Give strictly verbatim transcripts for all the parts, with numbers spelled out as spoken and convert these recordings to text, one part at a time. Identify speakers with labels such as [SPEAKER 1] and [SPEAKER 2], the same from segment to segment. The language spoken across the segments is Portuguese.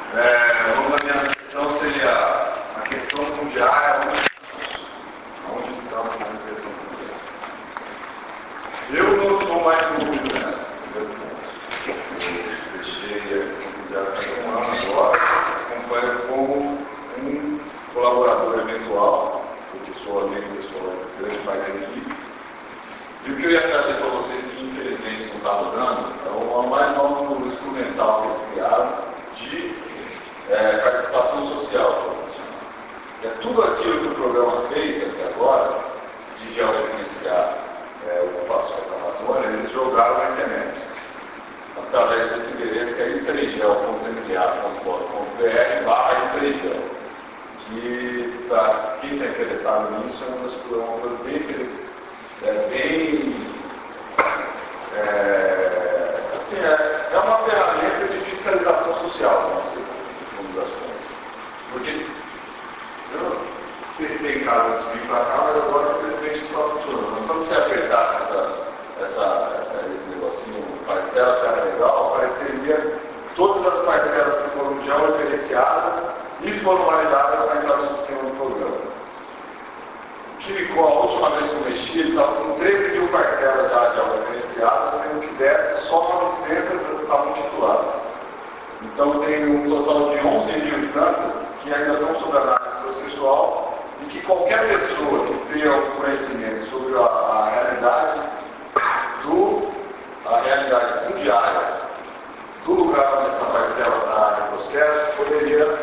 [SPEAKER 1] É, uma da minha questão seria a questão fundiária, onde, onde estamos nessa questão fundiária. Eu não estou mais envolvido nela. Eu deixei a questão fundiária há um ano agora, acompanho como um colaborador eventual, porque sou amigo pessoal de grande parte da equipe. E o que eu ia trazer para vocês, que infelizmente não está mudando, é o mais novo instrumental que eles criaram de é, participação social, que eles chamam. É tudo aquilo que o programa fez até agora, de georreferenciar é, ocupações da Amazônia, eles jogaram na internet, através desse endereço que é interigel ponto m p a ponto gov ponto b r barra interigel, que para quem está interessado nisso é uma das coisas bem É bem, é, assim, é, é uma ferramenta de fiscalização social, vamos dizer, no fundo das contas. Porque eu testei casos de vir para cá, mas agora infelizmente não está funcionando. Quando você apertasse essa, essa, essa, esse negocinho, parcela que era legal, apareceria todas as parcelas que foram já oferecidas e foram validadas para entrar no sistema do programa. Que ficou, a última vez que eu mexi, ele estava com treze mil parcelas já de referenciadas, sendo que dessas só novecentas estavam tituladas. Então tem um total de onze mil e tantas que ainda estão sob análise processual e que qualquer pessoa que tenha algum conhecimento sobre a, a realidade do, a realidade fundiária do lugar onde essa parcela está em processo poderia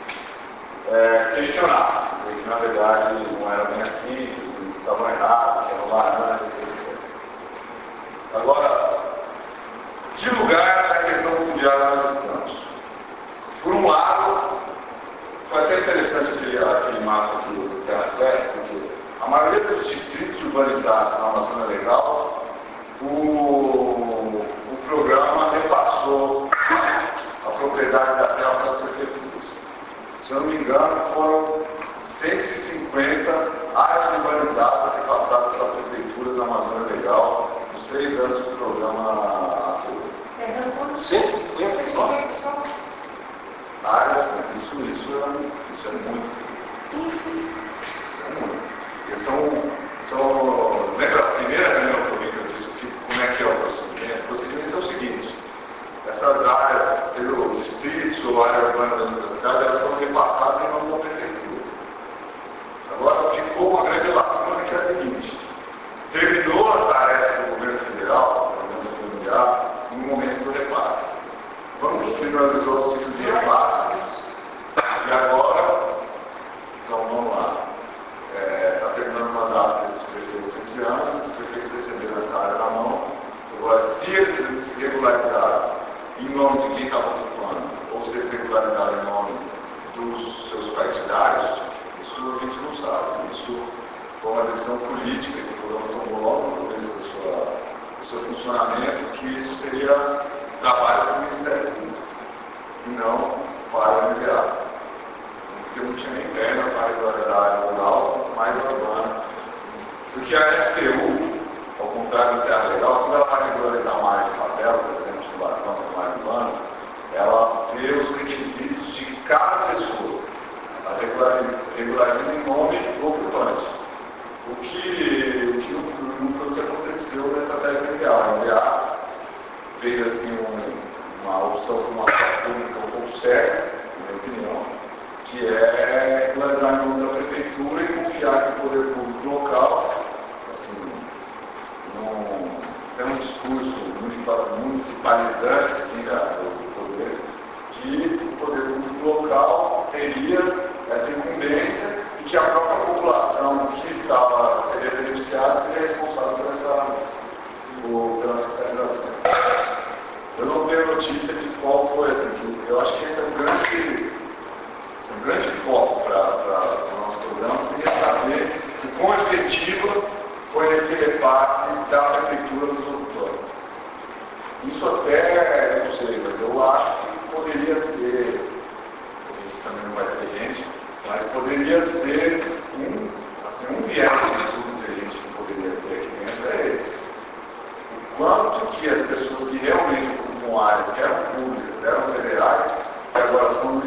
[SPEAKER 1] é, questionar. Que na verdade não era bem assim, que eles estavam errados, que eram laranjas, etcétera. Agora, que lugar da questão fundiária nós estamos? Por um lado, foi até interessante aquele, aquele mapa aqui do TerraQuest, porque a maioria dos distritos urbanizados na Amazônia Legal, o, o programa repassou a propriedade da terra para as prefeituras. Se eu não me engano, foram cento e cinquenta áreas urbanizadas repassadas pela Prefeitura da Amazônia Legal nos três anos do programa atual. cento e cinquenta só? Áreas, isso, isso, é, isso é muito. Isso é muito. E são, são, lembra a primeira reunião que eu disse que, como é que é o procedimento? O procedimento é o seguinte: essas áreas, seja o distrito ou a área urbana da universidade, elas foram repassadas em nome da Prefeitura. Agora ficou uma grande lacuna que é a seguinte: terminou a tarefa do governo federal, do governo mundial, no momento do repasse. Vamos finalizar o ciclo de repasse e agora, então vamos lá, está é, terminando o mandato desses prefeitos esse ano, esses prefeitos receberam essa área na mão. Agora, se eles se regularizaram em nome de quem estava ocupando, ou se eles regularizaram em nome dos seus partidários, isso a gente não sabe. Isso foi uma decisão política que o programa tomou logo no começo do seu funcionamento, que isso seria trabalho do Ministério Público e não para o M B A. Porque não tinha nem perna para regularizar a área rural, mais a urbana. Porque a S T U, ao contrário do Terra Legal, quando ela vai regularizar uma área de papel, por exemplo, de tubulação para uma área urbana, ela vê os requisitos de cada pessoa. A regulariza em nome do ocupante. O que, o que não foi o que aconteceu na estratégia do M B A. O M B A fez assim, um, uma opção por uma parte pública um pouco séria, na minha opinião, que é regularizar em nome da prefeitura e confiar que o poder público local, assim, não tem um discurso municipalizante assim, da, do poder, que o poder público local teria essa incumbência e que a própria população que estava seria beneficiada seria responsável por essa, por, pela fiscalização. Eu não tenho notícia de qual foi essa aqui. Eu acho que esse é um grande, esse é um grande foco para o nosso programa, seria saber o quão efetiva foi esse repasse da prefeitura dos produtores. Isso até, eu não sei, mas eu acho que poderia ser, a gente também não vai ter gente, mas poderia ser um, assim, um viés de estudo que a gente poderia ter aqui dentro é esse. O quanto que as pessoas que realmente ocupam áreas que eram públicas, eram federais, e agora são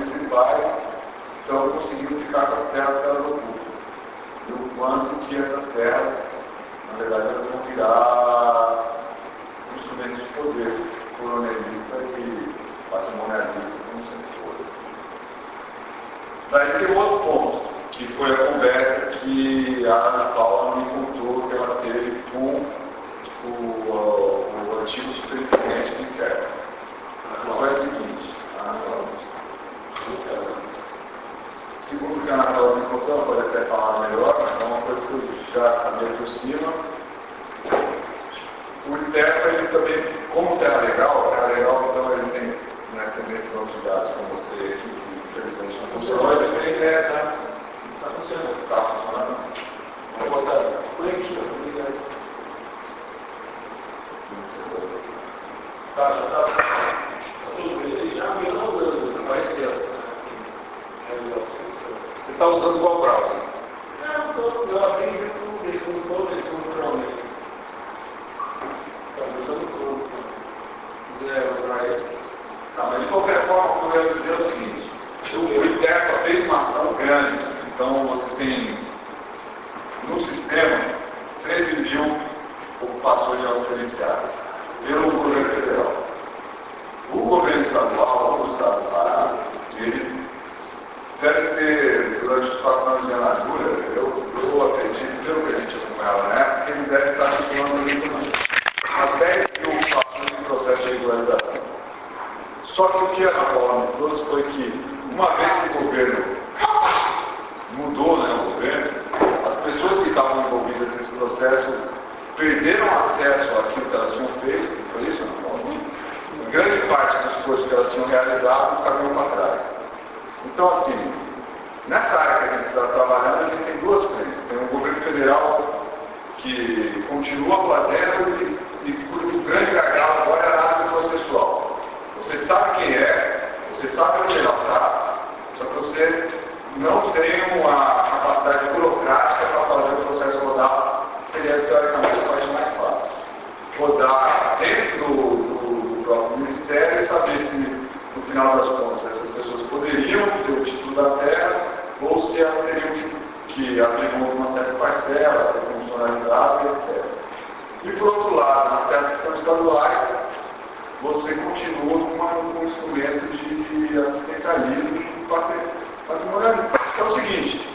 [SPEAKER 1] ficar com as terras que elas ocupam. E o quanto que essas terras, na verdade, elas vão virar instrumentos de poder colonialista e patrimonialista, como sempre foi. Daí tem outro ponto, que foi a conversa que a Ana Paula me contou que ela teve com o, o, o antigo superintendente do inquérito. Ela foi a seguinte, a Ana Paula, segundo o que a Ana Paula me contou, ela pode até falar melhor, mas é uma coisa que eu já sabia por cima. O ITEPA, ele também, como terra legal, terra legal, então ele tem, nessa nesse banco de dados que eu mostrei aqui, que infelizmente não funcionou, ele tem, né, tá, tá funcionando, tá funcionando. Vou botar por aqui, ó, por aqui. Tá, já tá, tá tudo bem, ele já me não usando, vai ser, você está usando qual browser? Não, eu, eu abri o YouTube, ele mudou o YouTube para o meu. Estamos usando tudo. Se quiser usar isso. Tá, mas de qualquer forma, o que eu quero dizer é o seguinte: o ITEPA fez uma ação grande. Então, você tem no sistema treze mil ocupações de autorizadas pelo governo federal. O governo estadual, o estado do Pará, ele deve ter, durante os quatro anos de anadura, eu, eu acredito, pelo que a gente acompanhava na época, que ele deve estar circulando ali também. As dez mil ocupações de processo de regularização. Só que o que a Ana Paula me trouxe foi que, uma vez que o governo mudou, né, o governo, as pessoas que estavam envolvidas nesse processo perderam acesso àquilo que elas tinham feito, foi isso, Ana Paula? Grande parte dos esforços que elas tinham realizado caminhou para trás. Então, assim, nessa área que a gente está trabalhando, a gente tem duas frentes. Tem um governo federal que continua fazendo e, e cujo grande gargalo agora é a análise processual. Você sabe quem é, você sabe onde ela está, só que você não tem uma capacidade burocrática para fazer o processo rodar, seria teoricamente a parte mais fácil. Rodar dentro do, do, do próprio Ministério e saber se, no final das contas, essas pessoas poderiam ter o título da terra ou se elas teriam que, que abrir mão de uma certa parcela, ser funcionalizada, etcétera. E, por outro lado, nas terras que são estaduais, você continua com um instrumento de assistencialismo e patrimonialismo. É o seguinte,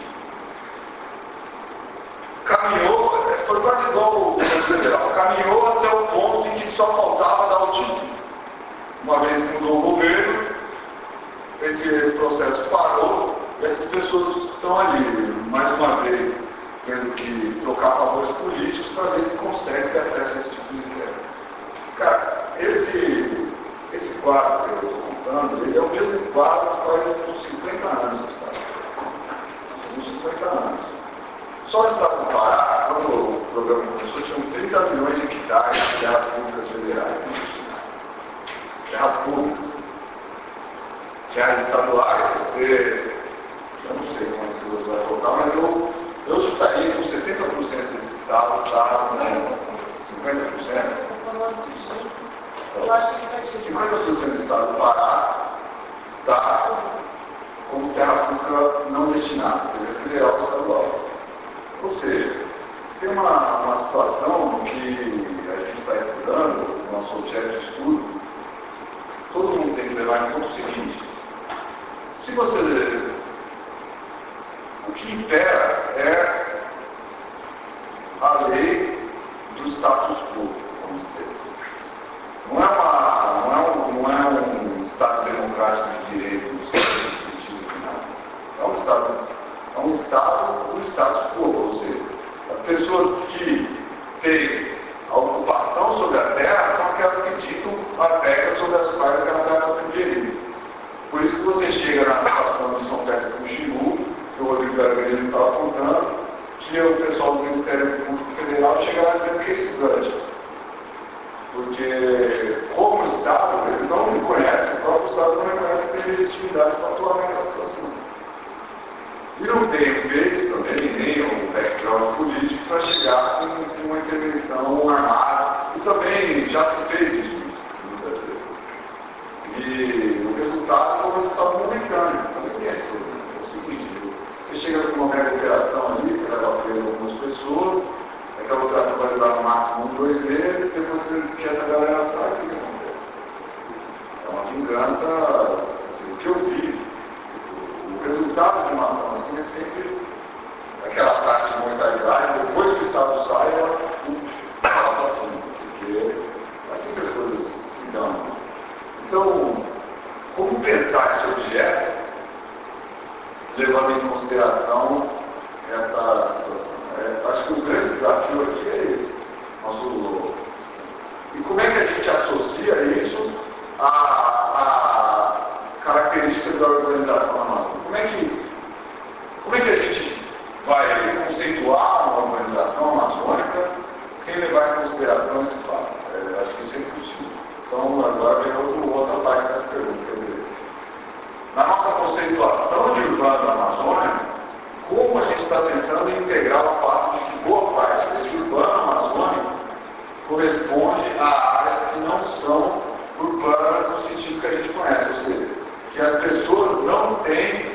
[SPEAKER 1] caminhou, foi quase igual o governo federal, caminhou até o ponto em que só faltava dar o título. Uma vez que mudou o governo, esse, esse processo parou e essas pessoas estão ali, mais uma vez, tendo que trocar favores políticos para ver se consegue ter acesso a esse tipo de terra. Cara, esse, esse quadro que eu estou contando, ele é o mesmo quadro que faz uns cinquenta anos, tá? Uns cinquenta anos. Só no estado do Pará, quando o programa começou, tinham trinta milhões de hectares de terras públicas federais. Terras públicas. Terras estaduais, você, eu não sei quantas você vai colocar, mas eu, eu chutaria que setenta por cento desse estado está com cinquenta por cento.
[SPEAKER 2] Eu acho que vai ser
[SPEAKER 1] cinquenta por cento do estado do Pará está como terra pública não destinada, seja federal ou estadual. Ou seja, você tem uma, uma situação que a gente está estudando, o nosso objeto de estudo, todo mundo tem que levar em conta o seguinte: se você. O que impera é a lei do status quo, vamos dizer assim. Não é, uma, não é, um, não é um Estado democrático de direito no sentido final. É um Estado, é um Estado do status quo, ou seja, as pessoas que têm a ocupação sobre a terra são aquelas que ditam as regras sobre as quais aquela terra está sendo gerida. Por isso que você chega na situação de São Pedro do Xingu, que o Rodrigo Gargarino estava contando, que o pessoal do Ministério Público Federal chega lá dizendo que é estudante. Porque, como Estado, eles não reconhecem, o próprio Estado não reconhece que tem legitimidade para atuar naquela situação. E não tem o meio também, nem o background político para chegar com uma intervenção armada. E também já se fez isso muitas vezes. E o resultado é um resultado momentâneo. Também tem esse problema. É o seguinte, você assim, o que eu vi, o resultado de uma ação assim é sempre aquela taxa de mortalidade, depois que o Estado sai, ela ela está assim, porque é assim que as coisas se dão. Então, como pensar esse objeto, levando em consideração essa situação? É, acho que o grande desafio aqui é esse. Nosso, e como é que a gente associa isso a, a características da organização amazônica? Como é que, como é que a gente vai conceituar uma organização amazônica sem levar em consideração esse fato? É, acho que isso é impossível. Então, agora vem outro, outra parte dessa pergunta. Quer dizer, na nossa conceituação de urbano da Amazônia, como a gente está pensando em integrar o fato de que boa parte desse urbano amazônico corresponde a áreas que não são urbanas no sentido que a gente conhece, ou seja, que as pessoas não têm,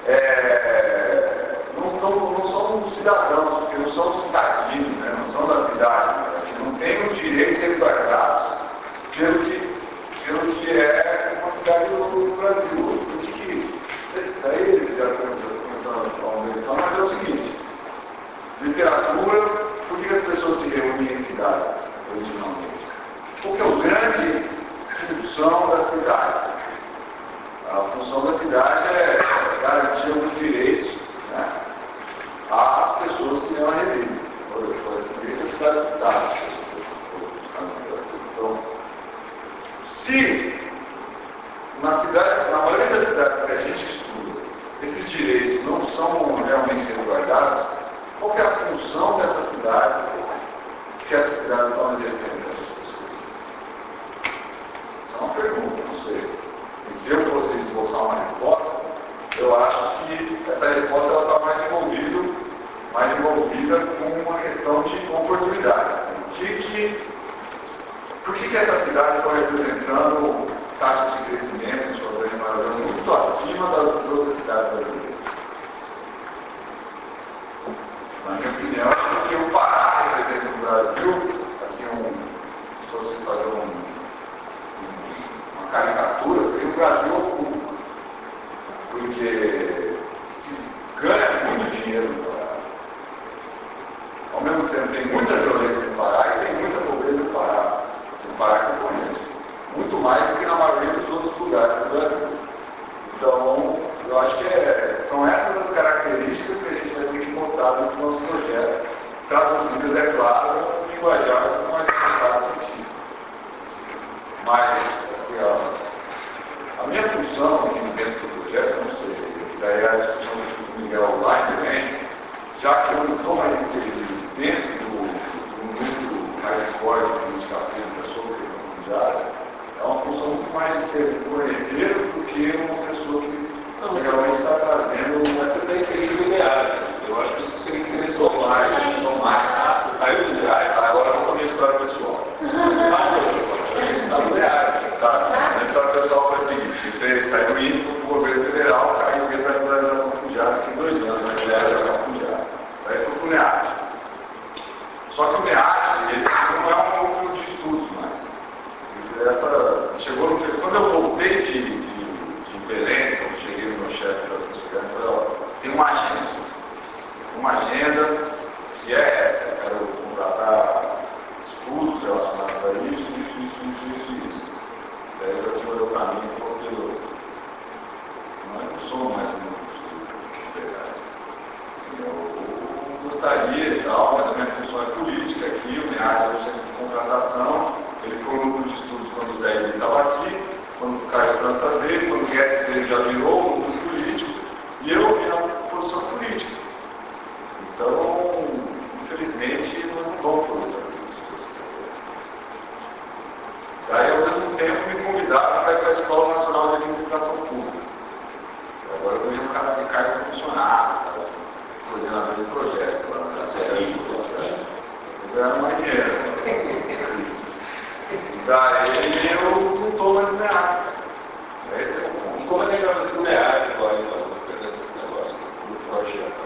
[SPEAKER 1] é, não, não, não são cidadãos, porque não são cidadinos, né, não são da cidade, né, que não têm os direitos resguardados pelo que, pelo que é uma cidade do Brasil. Por que que, daí eles já começaram a falar uma questão, mas é o seguinte, literatura, por que as pessoas se reúnem em cidades, originalmente? Qual que é a grande função da cidade? A função da cidade é garantir os direitos, né, às pessoas que nela residem. Por assim, a cidade é cidade. Então, se na, cidade, na maioria das cidades que a gente estuda, esses direitos não são realmente resguardados, qual que é a função dessas cidades que essas cidades estão exercendo para essas pessoas? Isso é uma pergunta, não sei. Assim, se eu fosse esboçar uma resposta, eu acho que essa resposta está mais envolvida, mais envolvida com uma questão de oportunidade. Assim, que, que, por que, que essa cidade está representando taxas de crescimento de urbanidade muito acima das outras cidades brasileiras? Na minha opinião, porque o Pará representa no Brasil, assim, um, se fosse fazer um, um, uma caricatura, seria o Brasil oculto. Porque se ganha muito dinheiro no Pará. Ao mesmo tempo, tem muita violência no Pará e tem muita pobreza no Pará. Assim, o Pará que eu conheço. Muito mais do que na maioria dos outros lugares do Brasil. Então, eu acho que é, são essas as características que a gente vai ter que montar dentro do nosso projeto, traduzidas, é claro, no linguajar com mais vontade científica. Mas, assim, a, a minha função aqui dentro do projeto, não sei, e daí a discussão com o Miguel online também, já que eu não estou mais inserido dentro do, do núcleo hardcore de política pública sobre a questão fundiária, é uma função muito mais de ser um correteiro do que uma pessoa que não, realmente está trazendo. Mas você tem inserido no IDEAR. Eu acho que isso seria interessante mais. Não mais. Ah, você saiu do IDEAR, agora eu vou a minha história pessoal. Você está no IDEAR. Tá. A minha história pessoal foi a seguinte: ele saiu indo para o governo federal, caiu dentro da regularização fundiária, fiquei dois anos na regularização fundiária. Daí foi para o NEAT. Só que o NEAT, ele não é um núcleo de estudos mais. Essa, chegou no, quando eu voltei de, de, de Belém, quando cheguei no meu chefe da Franciscana, eu falei, ó, tem uma agenda. Uma agenda que é essa, eu quero contratar estudos relacionados a isso, isso, isso, isso, isso, isso. Daí eu já tinha o meu caminho, porque eu não sou mais um estudo legais. Assim, eu gostaria e tal, mas a minha função é política aqui, o NEAT é o centro de contratação. Ele foi um grupo de estudos quando o Zé estava aqui, quando caiu a França dele, quando o Guedes dele já virou um grupo político, e eu vim na posição política. Então, infelizmente, nós não vamos poder fazer isso. Daí, ao mesmo tempo, me convidaram para ir para a Escola Nacional de Administração Pública. Agora eu vejo um cara de cargo funcionário, coordenador de projetos lá na Serra. Eu ganho mais dinheiro. Daí eu não estou mais no NEAT. Esse é o ponto. E como é que é o NEAT agora, então, dependendo desse negócio do projeto?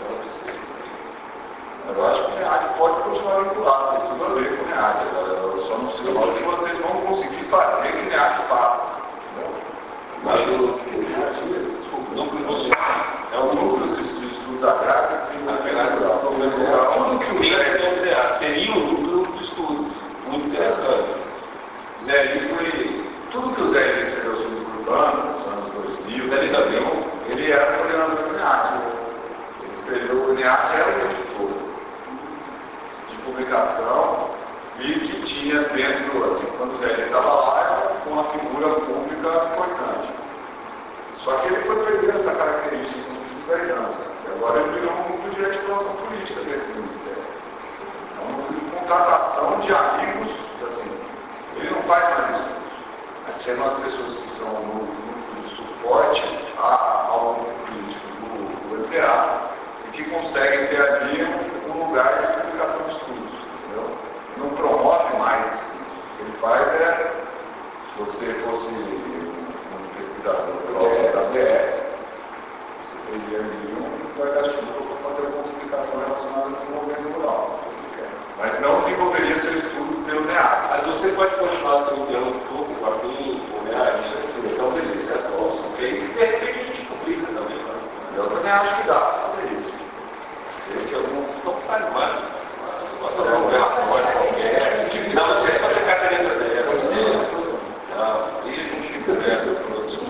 [SPEAKER 1] Eu acho que o NEAT pode continuar vinculado, tem tudo a ver com o NEAT. Eu só não sei que vocês vão conseguir fazer que o NEAT faça. Mas o núcleo funcional é o núcleo de estudos agrários e agrários rural. Tudo que o Zé é D A seria o núcleo de estudo. Muito interessante. Zé foi. Tudo que o Zé escreveu sobre o urbano, nos anos dois mil, Zé também, ele era coordenador do NEAT. Ele escreveu o NEAT, era o editor de publicação e que tinha dentro, assim, quando o Zé estava lá, era uma figura pública importante. Só que ele foi perdendo essa característica nos últimos dez anos. E agora ele virou um núcleo de articulação política dentro do Ministério. É um núcleo de contratação de amigos, assim, ele não faz mais isso. Mas sendo as pessoas que são no núcleo de suporte ao núcleo político do, do E P A e que conseguem ter ali um, um lugar de publicação de estudos, entendeu? Não promove mais estudos. O que ele faz é, se você fosse um pesquisador próximo das B S, você teria ali um guarda-chuva para fazer uma publicação relacionada ao desenvolvimento rural. Mas não desenvolveria seu estudo pelo NEAT. Mas você pode continuar sendo interlocutor com o Papim, com o NEAT, então beleza, essa opção feita. De repente a gente publica também. Né? Eu também acho que dá para fazer isso. Desde algum. Não sai mais. Posso fazer um relatório qualquer. Não, não sei se fazer carteira dessa. Não, e a gente conversa com outros.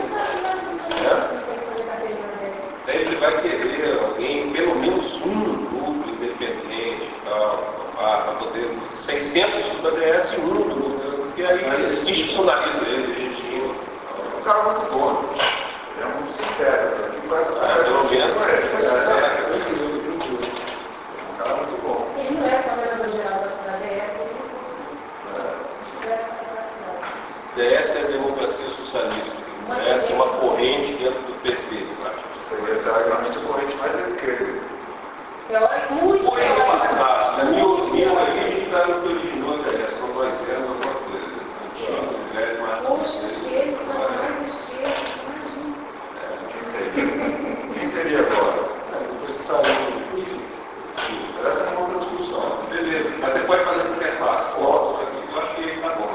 [SPEAKER 1] Ele vai querer alguém, pelo menos um grupo independente e tal. Para poder seiscentos estudos da D S e um, porque aí institucionaliza ele, legitima. É um cara muito bom, é muito sincero. Pelo menos é sincero. É um cara muito bom.
[SPEAKER 2] Ele não é coordenador geral da D S, ele não é.
[SPEAKER 1] D S é democracia socialista, D S é uma corrente dentro do P T, seria teoricamente a corrente mais à esquerda.
[SPEAKER 2] Teórico, muito
[SPEAKER 1] Foi no passado, na minha opinião, a gente está no que originou a D S, não vai ser alguma coisa. Antigo, velho, mas.
[SPEAKER 2] Poxa, ele está mais à esquerda, imagina.
[SPEAKER 1] Quem seria? Quem seria agora? Depois de sair. Enfim, essa é uma outra discussão. Beleza, mas você pode fazer essa interface. Posso, eu acho que está bom.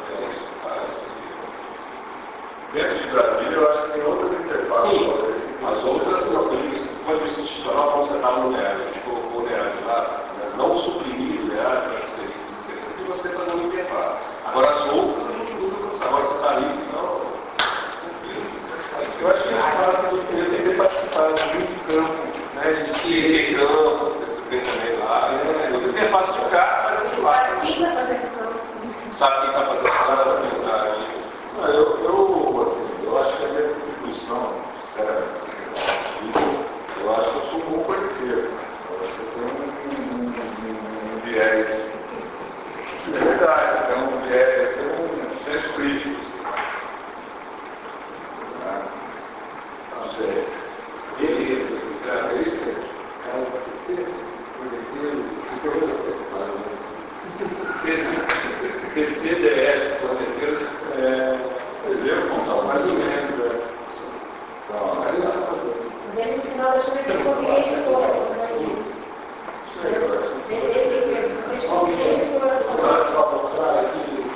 [SPEAKER 1] Dentro de Brasília, eu acho que tem outras interfaces. Sim, as outras não, quando institucional, vamos sentar no NEAD, a gente colocou o NEAD lá, mas não suprimir o NEAD, eu acho que seria interessante, e você fazer uma interface. Agora as outras, a gente luta com isso. Agora você está ali, então, eu acho que a parte do primeiro tem que participar de muito campo, né, de que campo, você tem também lá, né, eu tenho interface de cá, mas é lá.
[SPEAKER 2] Sabe quem está fazendo campo?
[SPEAKER 1] Sabe quem está fazendo campo? Não, eu, eu, assim, eu acho que a minha contribuição, sinceramente, eu acho que eu sou um bom politiqueiro. Eu acho que eu tenho um, um, um, um viés. É verdade, eu tenho um viés, eu tenho um senso crítico. Não sei. Beleza, é isso? Cara, você ser politiqueiro, você tem C C D S, politiqueiro, é. Eu contar mais ou menos, é. Não, mas não.
[SPEAKER 2] No final da chuva ele conseguiu editor, né? Beleza, vocês conseguiram editor.
[SPEAKER 1] Para mostrar aqui.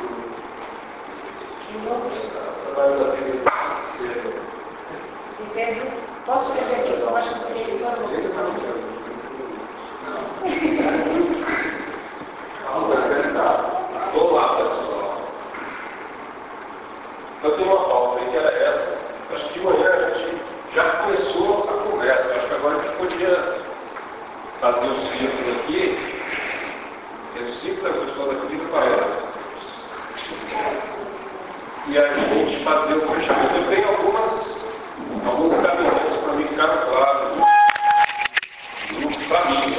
[SPEAKER 2] Entende? Posso fazer aqui? Eu acho que ele editor
[SPEAKER 1] não vai sentar. Vamos lá, pessoal. Eu tenho uma pauta aí que era essa. Acho que de manhã a gente já começou a conversa. Acho que agora a gente podia fazer o ciclo aqui. Esse ciclo é a pessoa daqui do Bahia. E a gente fazer o fechamento. Eu tenho algumas